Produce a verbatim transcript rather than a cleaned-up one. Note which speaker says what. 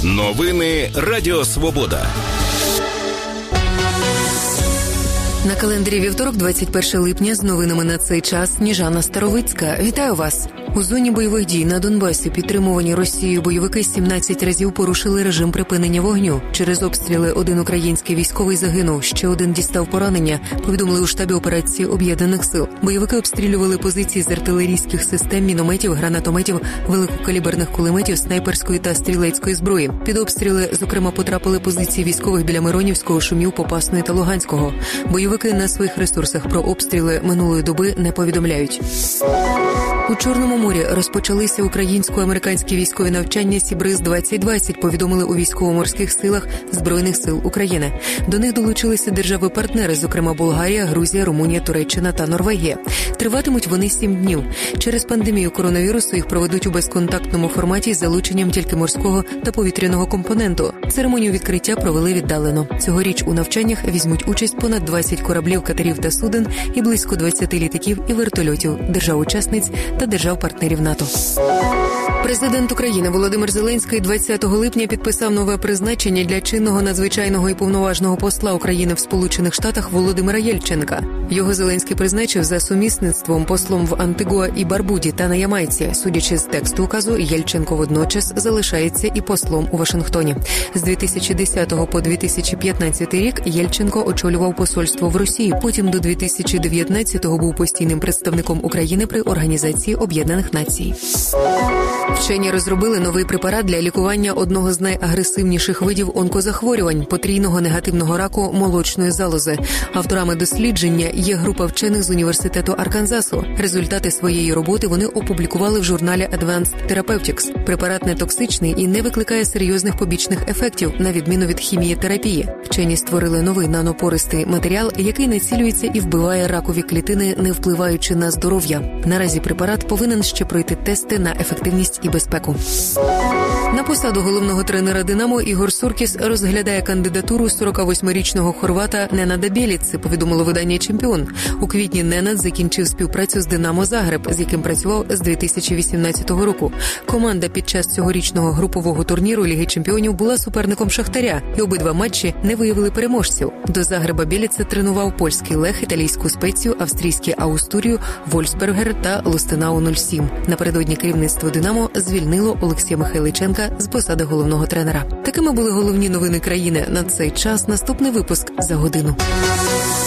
Speaker 1: Новини Радіо Свобода.
Speaker 2: На календарі вівторок, двадцять перше липня, з новинами на цей час Сніжана Старовицька. Вітаю вас! У зоні бойових дій на Донбасі, підтримувані Росією бойовики, сімнадцять разів порушили режим припинення вогню. Через обстріли один український військовий загинув, ще один дістав поранення, повідомили у штабі операції Об'єднаних сил. Бойовики обстрілювали позиції з артилерійських систем, мінометів, гранатометів, великокаліберних кулеметів, снайперської та стрілецької зброї. Під обстріли, зокрема, потрапили позиції військових біля Миронівського, Шумів, Попасної та Луганського. Бойовики на своїх ресурсах про обстріли минулої доби не повідомляють. У Чорному морі розпочалися українсько-американські військові навчання Сібриз двадцять двадцять, повідомили у військово-морських силах Збройних сил України. До них долучилися держави-партнери, зокрема Болгарія, Грузія, Румунія, Туреччина та Норвегія. Триватимуть вони сім днів. Через пандемію коронавірусу їх проведуть у безконтактному форматі з залученням тільки морського та повітряного компоненту. Церемонію відкриття провели віддалено. Цьогоріч у навчаннях візьмуть участь понад двадцять кораблів, катерів та суден і близько двадцять літаків і вертольотів, держав-учасниць та держав-партнерів НАТО. Президент України Володимир Зеленський двадцятого липня підписав нове призначення для чинного надзвичайного і повноважного посла України в Сполучених Штатах Володимира Єльченка. Його Зеленський призначив за сумісництвом послом в Антигуа і Барбуді та на Ямайці. Судячи з тексту указу, Єльченко водночас залишається і послом у Вашингтоні. З дві тисячі десятого по дві тисячі п'ятнадцятий рік Єльченко очолював посольство в Росії, потім до дві тисячі дев'ятнадцятого був постійним представником України при Організації Об'єднаних Націй. Вчені розробили новий препарат для лікування одного з найагресивніших видів онкозахворювань – потрійного негативного раку молочної залози. Авторами дослідження є група вчених з університету Арканзасу. Результати своєї роботи вони опублікували в журналі Advanced Therapeutics. Препарат не токсичний і не викликає серйозних побічних ефектів, на відміну від хімієтерапії. Вчені створили новий нанопористий матеріал, який націлюється і вбиває ракові клітини, не впливаючи на здоров'я. Наразі препарат повинен ще пройти тести на ефективність і безпеку. На посаду головного тренера «Динамо» Ігор Суркіс розглядає кандидатуру сорокавосьмирічного хорвата Ненада Бєліци, повідомило видання «Чемпіон». У квітні Ненад закінчив співпрацю з «Динамо Загреб», з яким працював з дві тисячі вісімнадцятого року. Команда під час цьогорічного групового турніру Ліги Чемпіонів була суперником «Шахтаря», і обидва матчі не виявили переможців. До Загреба Бєліца тренував польський Лех, італійську Спецію, австрійський Аустурію, Вольфсбергер та Лустенау нуль сім. Напередодні керівництво «Динамо» звільнило Олексія Михайличенка з посади головного тренера. Такими були головні новини країни на цей час. Наступний випуск за годину.